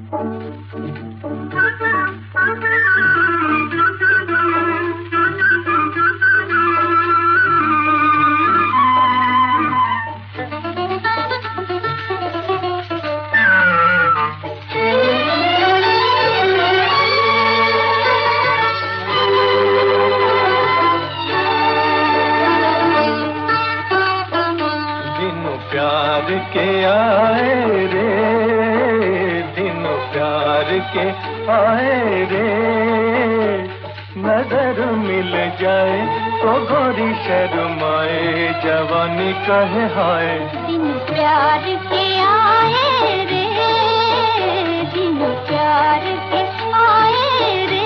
के आए रे, दिन प्यार के आए रे, नजर मिल जाए तो गोरी शर्माए, जवानी कहे हाय। दिन प्यार के आए रे, दिन प्यार के आए रे,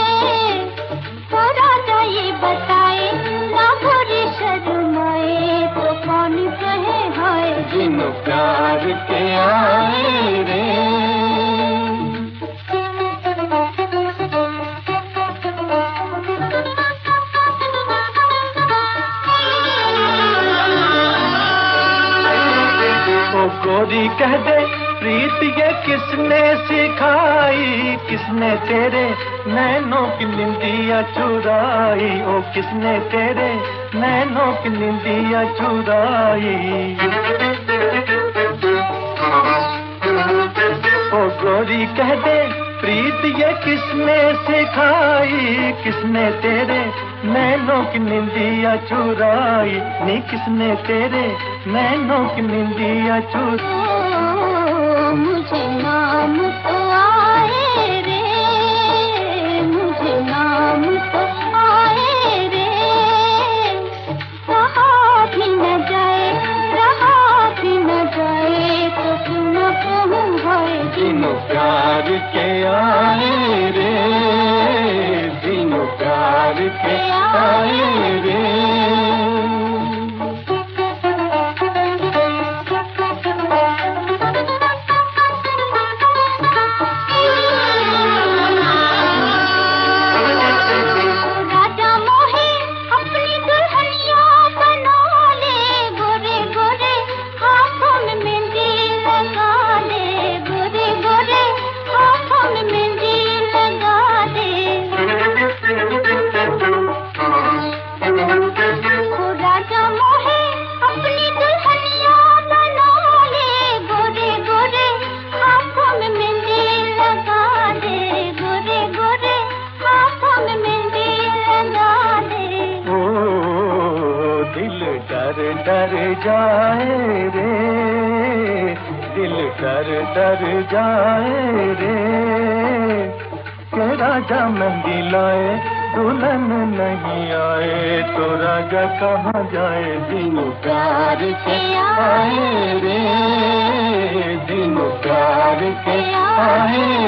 राजा ये बताए ना गोरी शर्माए तो कौन कहे हाय। दिन प्यार के आए रे। ओ गोरी कह दे प्रीत ये किसने सिखाई, किसने तेरे नैनों की निंदिया चुराई, ओ किसने तेरे नैनों की निंदिया चुराई। ओ गोरी कह दे प्रीत ये किसने सिखाई, किसने तेरे नैनों की निंदिया चुराई, नी किसने तेरे नैनों की निंदिया चुराई। मुझे नाम तो आए रे, मुझे नाम तो आए रे, रहा भी न जाए, रहा भी न जाए तो क्यों न कहूँ हाय। दिन प्यार के आए रे, दिन प्यार के आए रे। डर जाए रे, दिल डर जाए रे, के राजा मेहंदी लाए दुल्हन नहीं आए, तो राजा कहाँ जाए। दिन प्यार के आए रे, दिन प्यार के आए